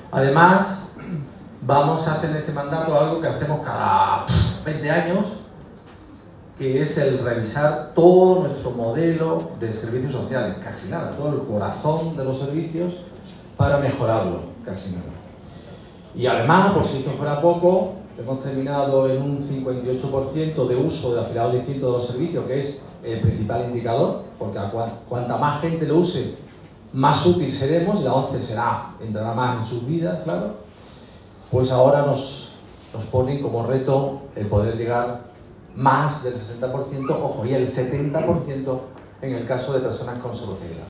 Además, vamos a hacer en este mandato algo que hacemos cada 20 años, que es el revisar todo nuestro modelo de servicios sociales, casi nada, todo el corazón de los servicios para mejorarlo, casi nada. Y además, por si esto fuera poco, hemos terminado en un 58% de uso de afiliados distintos de los servicios, que es el principal indicador, porque cuanta más gente lo use, más útil seremos, y la ONCE entrará más en sus vidas, claro. Pues ahora nos ponen como reto el poder llegar más del 60%, ojo, y el 70% en el caso de personas con discapacidad.